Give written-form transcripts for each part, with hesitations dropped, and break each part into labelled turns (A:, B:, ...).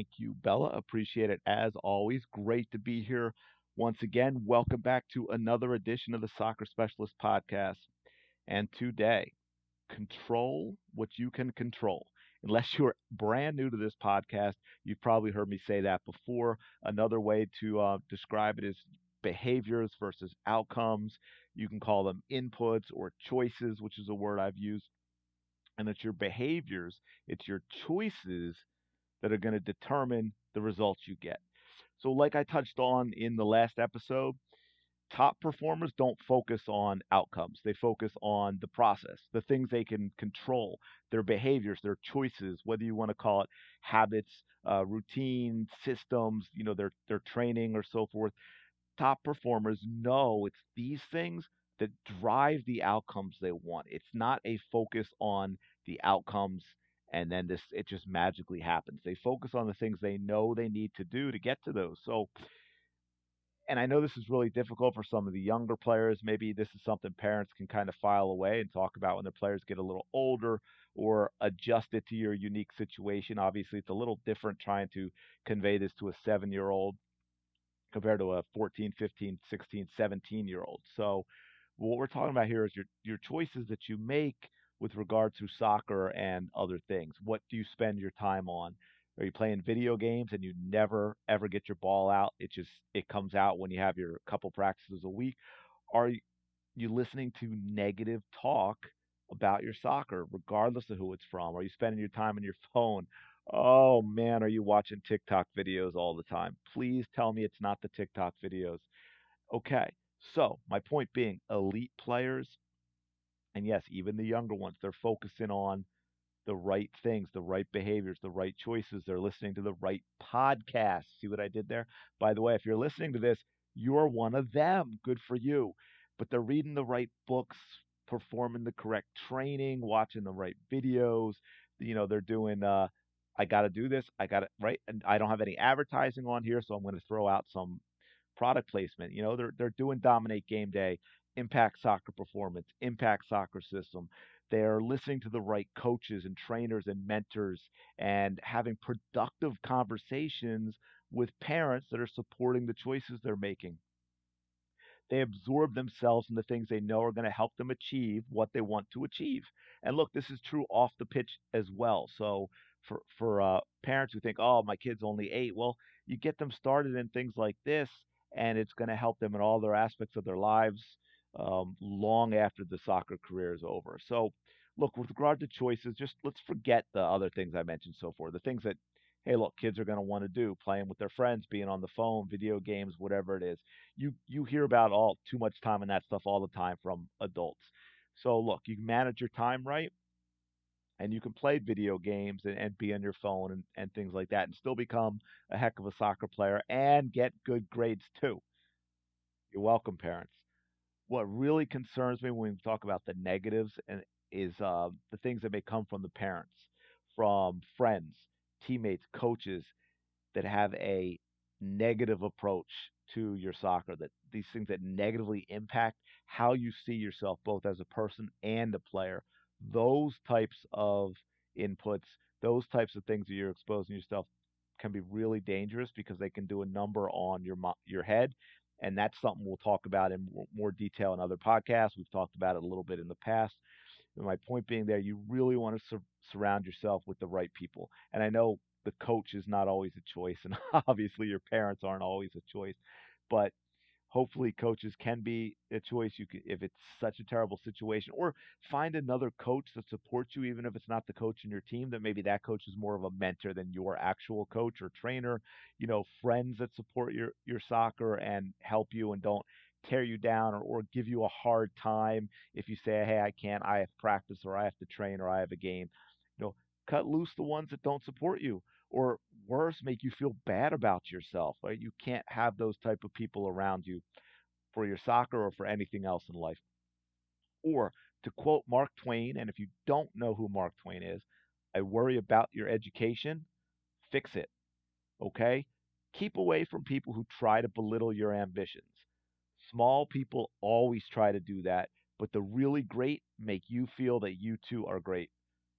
A: Thank you, Bella. Appreciate it as always. Great to be here once again. Welcome back to another edition of the Soccer Specialist Podcast. And today, control what you can control. Unless you're brand new to this podcast, you've probably heard me say that before. Another way to describe it is behaviors versus outcomes. You can call them inputs or choices, which is a word I've used. And it's your behaviors, it's your choices that are going to determine the results you get. So, like I touched on in the last episode, top performers don't focus on outcomes. They focus on the process, the things they can control, their behaviors, their choices, whether you want to call it habits, routine, systems, their training or so forth. Top performers know it's these things that drive the outcomes they want. It's not a focus on the outcomes and then this it just magically happens. They focus on the things they know they need to do to get to those. So, and I know this is really difficult for some of the younger players. Maybe this is something parents can kind of file away and talk about when their players get a little older or adjust it to your unique situation. Obviously, it's a little different trying to convey this to a 7-year old compared to a 14, 15, 16, 17-year old. So, what we're talking about here is your choices that you make with regard to soccer and other things. What do you spend your time on? Are you playing video games and you never ever get your ball out? It comes out when you have your couple practices a week. Are you listening to negative talk about your soccer, regardless of who it's from? Are you spending your time on your phone? Oh man, are you watching TikTok videos all the time? Please tell me it's not the TikTok videos. Okay, so my point being, elite players, and yes, even the younger ones, they're focusing on the right things, the right behaviors, the right choices. They're listening to the right podcasts. See what I did there? By the way, if you're listening to this, you're one of them. Good for you. But they're reading the right books, performing the correct training, watching the right videos. They're doing I got to do this. I got it right. And I don't have any advertising on here, so I'm going to throw out some product placement. They're doing Dominate Game Day, Impact Soccer Performance, Impact Soccer System. They're listening to the right coaches and trainers and mentors and having productive conversations with parents that are supporting the choices they're making. They absorb themselves in the things they know are going to help them achieve what they want to achieve. And look, this is true off the pitch as well. So for parents who think, oh, my kid's only 8, well, you get them started in things like this, and it's going to help them in all their aspects of their lives long after the soccer career is over. So, look, with regard to choices, just let's forget the other things I mentioned so far. The things that, hey, look, kids are going to want to do, playing with their friends, being on the phone, video games, whatever it is. You hear about all too much time and that stuff all the time from adults. So look, you manage your time right, and you can play video games and be on your phone and things like that, and still become a heck of a soccer player and get good grades too. You're welcome, parents. What really concerns me when we talk about the negatives and is the things that may come from the parents, from friends, teammates, coaches that have a negative approach to your soccer, that these things that negatively impact how you see yourself both as a person and a player. Those types of inputs, those types of things that you're exposing yourself can be really dangerous because they can do a number on your head, and that's something we'll talk about in more detail in other podcasts. We've talked about it a little bit in the past. And my point being there, you really want to surround yourself with the right people. And I know the coach is not always a choice, and obviously your parents aren't always a choice, but hopefully coaches can be a choice. You can, if it's such a terrible situation, or find another coach that supports you, even if it's not the coach in your team. That maybe that coach is more of a mentor than your actual coach or trainer. Friends that support your soccer and help you and don't tear you down or give you a hard time if you say, hey, I can't, I have practice or I have to train or I have a game. you know Cut loose the ones that don't support you, or worse, make you feel bad about yourself. Right? You can't have those type of people around you for your soccer or for anything else in life. Or to quote Mark Twain, and if you don't know who Mark Twain is, I worry about your education, fix it. Okay? Keep away from people who try to belittle your ambitions. Small people always try to do that, but the really great make you feel that you too are great.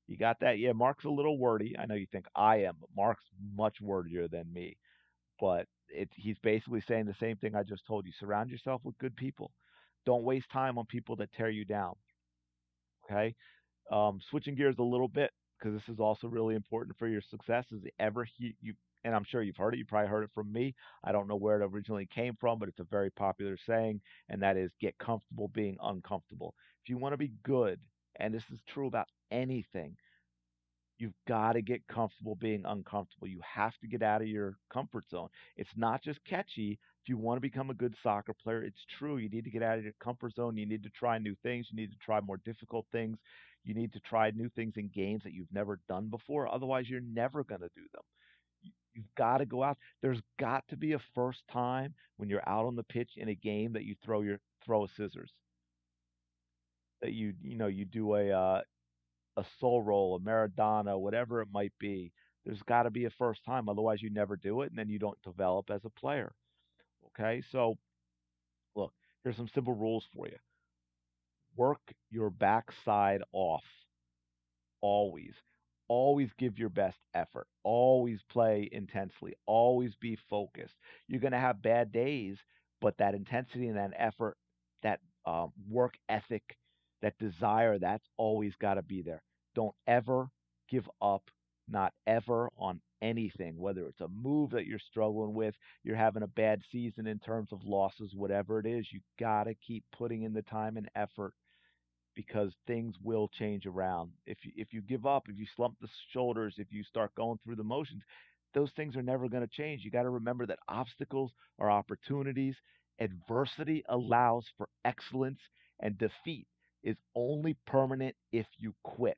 A: You got that? Yeah, Mark's a little wordy. I know you think I am, but Mark's much wordier than me. But he's basically saying the same thing I just told you. Surround yourself with good people. Don't waste time on people that tear you down. Okay. Switching gears a little bit because this is also really important for your success. Is ever you, and I'm sure you've heard it. You probably heard it from me. I don't know where it originally came from, but it's a very popular saying, and that is get comfortable being uncomfortable. If you want to be good, and this is true about anything, you've got to get comfortable being uncomfortable. You have to get out of your comfort zone. It's not just catchy. If you want to become a good soccer player, it's true. You need to get out of your comfort zone. You need to try new things. You need to try more difficult things. You need to try new things in games that you've never done before. Otherwise, you're never going to do them. You've got to go out. There's got to be a first time when you're out on the pitch in a game that you throw a scissors. That you do a soul roll, a Maradona, whatever it might be. There's got to be a first time, otherwise you never do it, and then you don't develop as a player. Okay, so look, here's some simple rules for you. Work your backside off. Always. Always give your best effort. Always play intensely. Always be focused. You're going to have bad days, but that intensity and that effort, that work ethic, that desire, that's always got to be there. Don't ever give up, not ever on anything, whether it's a move that you're struggling with, you're having a bad season in terms of losses, whatever it is, you got to keep putting in the time and effort because things will change around. If you give up, if you slump the shoulders, if you start going through the motions, those things are never going to change. You got to remember that obstacles are opportunities. Adversity allows for excellence, and defeat is only permanent if you quit.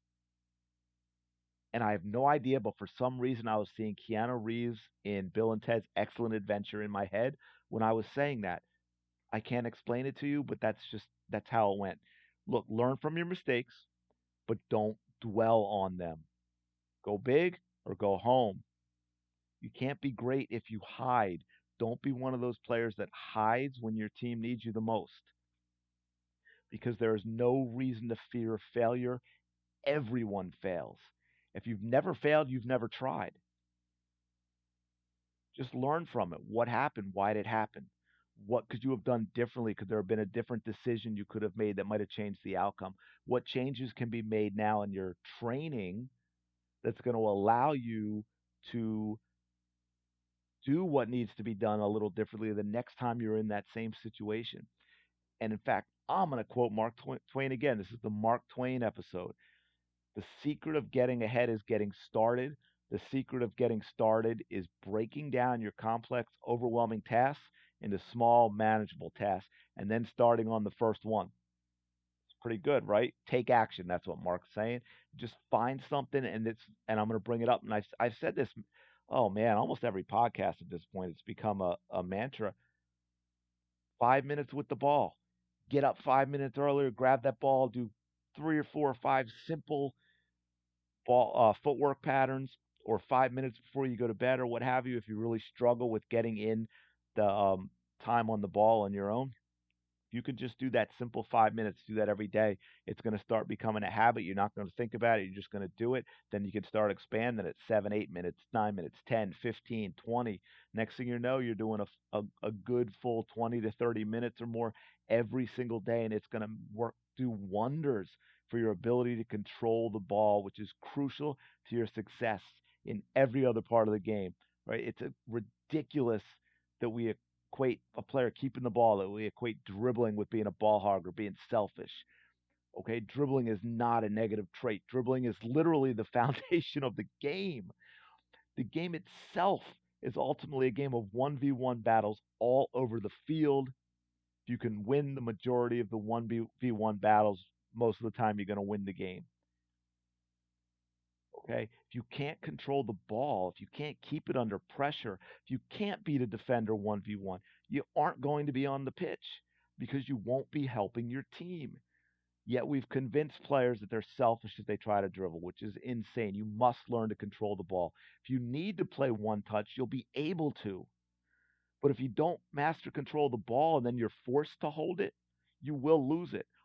A: And I have no idea, but for some reason, I was seeing Keanu Reeves in Bill and Ted's Excellent Adventure in my head when I was saying that. I can't explain it to you, but that's how it went. Look, learn from your mistakes, but don't dwell on them. Go big or go home. You can't be great if you hide. Don't be one of those players that hides when your team needs you the most because there is no reason to fear failure. Everyone fails. If you've never failed, you've never tried. Just learn from it. What happened? Why did it happen? What could you have done differently? Could there have been a different decision you could have made that might have changed the outcome? What changes can be made now in your training that's going to allow you to do what needs to be done a little differently the next time you're in that same situation? And in fact, I'm going to quote Mark Twain again. This is the Mark Twain episode. The secret of getting ahead is getting started. The secret of getting started is breaking down your complex, overwhelming tasks into small, manageable tasks and then starting on the first one. It's pretty good, right? Take action. That's what Mark's saying. Just find something, and I'm going to bring it up. And I've said this, oh man, almost every podcast at this point. It's become a mantra. 5 minutes with the ball. Get up 5 minutes earlier, grab that ball, do three or four or five simple footwork patterns, or 5 minutes before you go to bed, or what have you. If you really struggle with getting in the time on the ball on your own, you can just do that simple 5 minutes, do that every day. It's going to start becoming a habit. You're not going to think about it. You're just going to do it. Then you can start expanding it 7, 8 minutes, 9 minutes, 10, 15, 20. Next thing you know, you're doing a good full 20 to 30 minutes or more every single day. And it's going to do wonders for your ability to control the ball, which is crucial to your success in every other part of the game, right? It's ridiculous that we equate a player keeping the ball, that we equate dribbling with being a ball hog or being selfish. Okay, dribbling is not a negative trait. Dribbling is literally the foundation of the game. The game itself is ultimately a game of 1v1 battles all over the field. If you can win the majority of the 1v1 battles, most of the time you're going to win the game. Okay? If you can't control the ball, if you can't keep it under pressure, if you can't beat a defender 1v1, you aren't going to be on the pitch because you won't be helping your team. Yet we've convinced players that they're selfish if they try to dribble, which is insane. You must learn to control the ball. If you need to play one touch, you'll be able to. But if you don't master control the ball and then you're forced to hold it, you will lose it.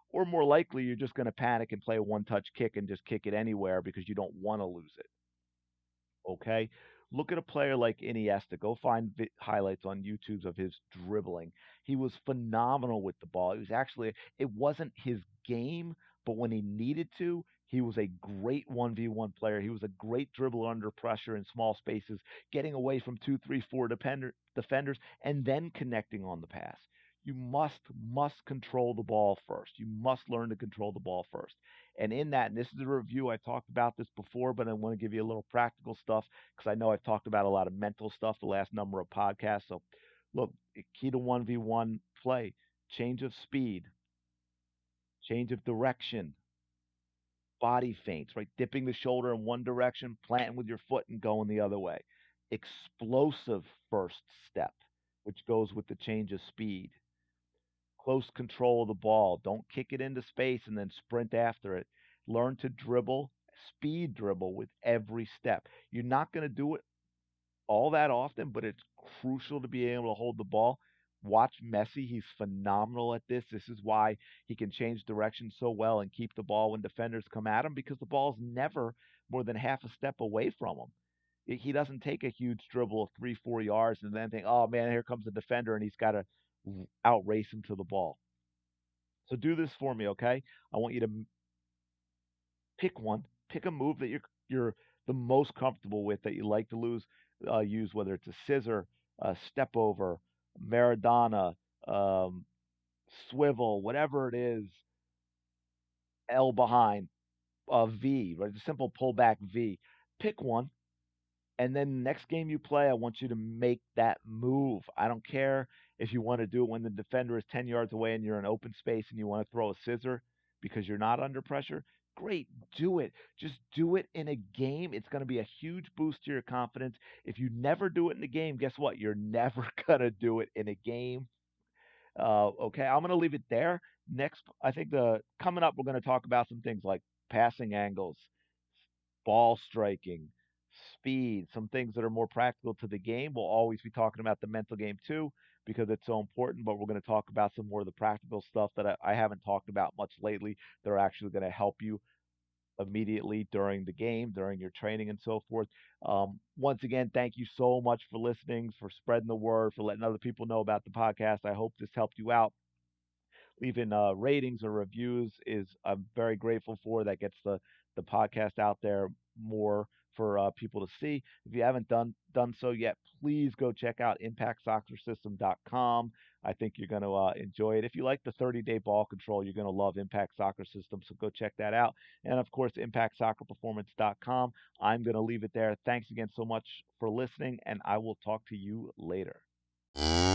A: Or more likely, you're just going to panic and play a one touch kick and just kick it anywhere because you don't want to lose it. Okay. Look at a player like Iniesta. Go find highlights on YouTube of his dribbling. He was phenomenal with the ball. It was actually, it wasn't his game, but when he needed to, he was a great 1v1 player. He was a great dribbler under pressure in small spaces, getting away from two, three, four defenders, and then connecting on the pass. You must control the ball first. You must learn to control the ball first. And in that, and this is a review, I've talked about this before, but I want to give you a little practical stuff because I know I've talked about a lot of mental stuff the last number of podcasts. So, look, key to 1v1 play, change of speed, change of direction, body feints, right? Dipping the shoulder in one direction, planting with your foot, and going the other way. Explosive first step, which goes with the change of speed. Close control of the ball. Don't kick it into space and then sprint after it. Learn to dribble, speed dribble with every step. You're not going to do it all that often, but it's crucial to be able to hold the ball. Watch Messi. He's phenomenal at this. This is why he can change direction so well and keep the ball when defenders come at him because the ball's never more than half a step away from him. He doesn't take a huge dribble of 3, 4 yards and then think, oh man, here comes the defender and he's got to outrace him to the ball. So do this for me, okay? I want you to pick one, pick a move that you're the most comfortable with that you like to use, whether it's a scissor, a step over, Maradona, um, swivel, whatever it is, L behind, V, right? A simple pullback V. Pick one, and then next game you play, I want you to make that move. I don't care if you want to do it when the defender is 10 yards away and you're in open space and you want to throw a scissor because you're not under pressure. Great, do it. Just do it in a game. It's going to be a huge boost to your confidence. If you never do it in a game, guess what? You're never going to do it in a game. Okay, I'm going to leave it there. Next, I think the coming up, we're going to talk about some things like passing angles, ball striking, speed, some things that are more practical to the game. We'll always be talking about the mental game too because it's so important, but we're going to talk about some more of the practical stuff that I haven't talked about much lately that are actually going to help you immediately during the game, during your training, and so forth. Once again, thank you so much for listening, for spreading the word, for letting other people know about the podcast. I hope this helped you out. Leaving ratings or reviews is I'm very grateful for. That gets the podcast out there more for people to see. If you haven't done so yet, please go check out impactsoccersystem.com. I think you're going to enjoy it. If you like the 30-day ball control, you're going to love Impact Soccer System. So go check that out. And of course, impactsoccerperformance.com. I'm going to leave it there. Thanks again so much for listening, and I will talk to you later.